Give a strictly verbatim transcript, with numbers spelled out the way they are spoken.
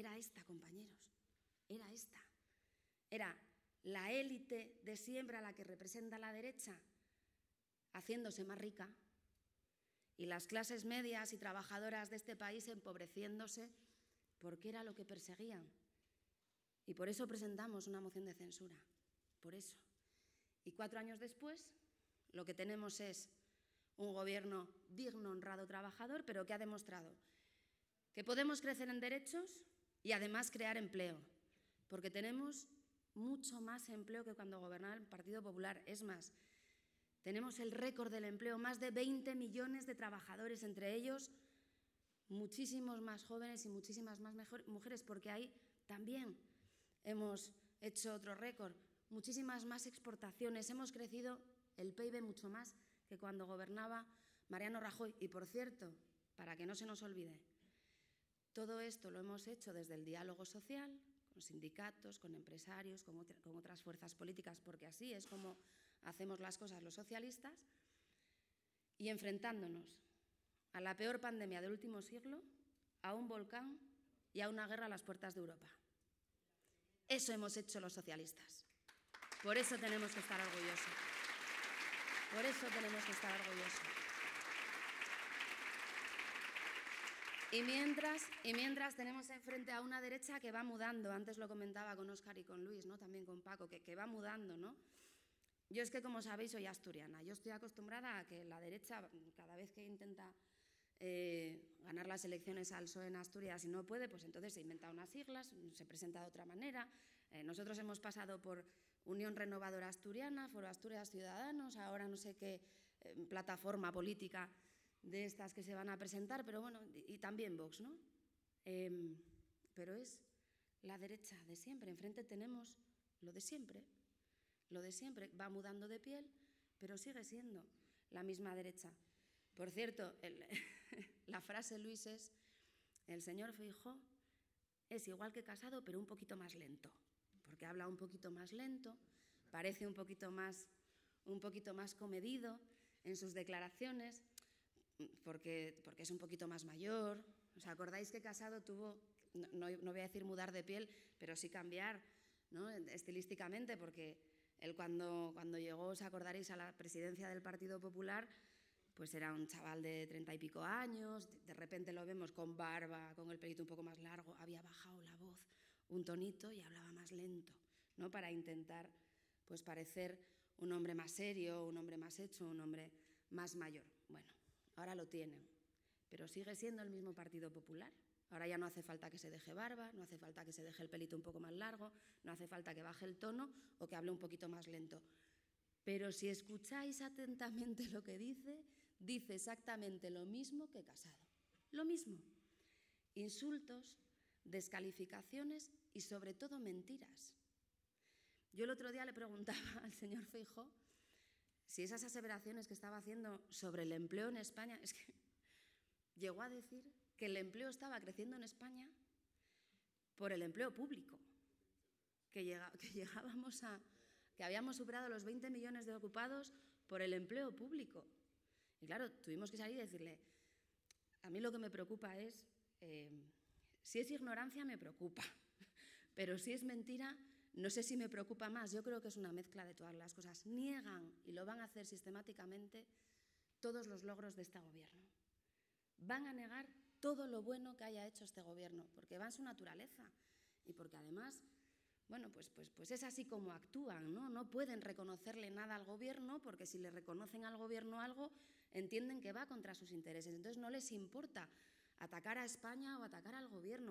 era esta, compañeros, era esta. Era la élite de siempre a la que representa la derecha haciéndose más rica y las clases medias y trabajadoras de este país empobreciéndose porque era lo que perseguían. Y por eso presentamos una moción de censura, por eso. Y cuatro años después, lo que tenemos es un gobierno digno, honrado, trabajador, pero que ha demostrado que podemos crecer en derechos y además crear empleo, porque tenemos mucho más empleo que cuando gobernaba el Partido Popular. Es más, tenemos el récord del empleo, más de veinte millones de trabajadores, entre ellos muchísimos más jóvenes y muchísimas más mujeres, porque ahí también hemos hecho otro récord, muchísimas más exportaciones, hemos crecido el P I B mucho más que cuando gobernaba Mariano Rajoy. Y, por cierto, para que no se nos olvide, todo esto lo hemos hecho desde el diálogo social, con sindicatos, con empresarios, con, otra, con otras fuerzas políticas, porque así es como hacemos las cosas los socialistas, y enfrentándonos a la peor pandemia del último siglo, a un volcán y a una guerra a las puertas de Europa. Eso hemos hecho los socialistas. Por eso tenemos que estar orgullosos. Por eso tenemos que estar orgullosos. Y mientras, y mientras tenemos enfrente a una derecha que va mudando, antes lo comentaba con Óscar y con Luis, ¿no? También con Paco, que, que va mudando, ¿no? Yo es que, como sabéis, soy asturiana. Yo estoy acostumbrada a que la derecha, cada vez que intenta eh, ganar las elecciones al P S O E en Asturias y no puede, pues entonces se inventa unas siglas, se presenta de otra manera. Eh, nosotros hemos pasado por Unión Renovadora Asturiana, Foro Asturias Ciudadanos, ahora no sé qué eh, plataforma política de estas que se van a presentar, pero bueno, y, y también Vox, ¿no? Eh, pero es la derecha de siempre. Enfrente tenemos lo de siempre. Lo de siempre, va mudando de piel, pero sigue siendo la misma derecha. Por cierto, el, la frase, Luis, es: el señor Feijóo es igual que Casado, pero un poquito más lento, porque habla un poquito más lento, parece un poquito más, un poquito más comedido en sus declaraciones, porque, porque es un poquito más mayor. ¿Os acordáis que Casado tuvo, no, no, no voy a decir mudar de piel, pero sí cambiar, ¿no? Estilísticamente, porque él cuando, cuando llegó, os acordaréis, a la presidencia del Partido Popular, pues era un chaval de treinta y pico años, de repente lo vemos con barba, con el pelito un poco más largo, había bajado la voz un tonito y hablaba más lento, ¿no? Para intentar, pues, parecer un hombre más serio, un hombre más hecho, un hombre más mayor. Bueno, ahora lo tienen, pero sigue siendo el mismo Partido Popular. Ahora ya no hace falta que se deje barba, no hace falta que se deje el pelito un poco más largo, no hace falta que baje el tono o que hable un poquito más lento. Pero si escucháis atentamente lo que dice, dice exactamente lo mismo que Casado. Lo mismo. Insultos, descalificaciones y, sobre todo, mentiras. Yo el otro día le preguntaba al señor Feijóo si esas aseveraciones que estaba haciendo sobre el empleo en España, es que llegó a decir que el empleo estaba creciendo en España por el empleo público, que, llega, que llegábamos a, que habíamos superado los veinte millones de ocupados por el empleo público. Y claro, tuvimos que salir y decirle, a mí lo que me preocupa es, eh, si es ignorancia me preocupa, pero si es mentira, no sé si me preocupa más. Yo creo que es una mezcla de todas las cosas. Niegan, y lo van a hacer sistemáticamente, todos los logros de este gobierno. Van a negar todo lo bueno que haya hecho este gobierno, porque va en su naturaleza y porque además, bueno, pues, pues, pues es así como actúan, ¿no? No pueden reconocerle nada al gobierno, porque si le reconocen al gobierno algo, entienden que va contra sus intereses. Entonces no les importa atacar a España o atacar al gobierno.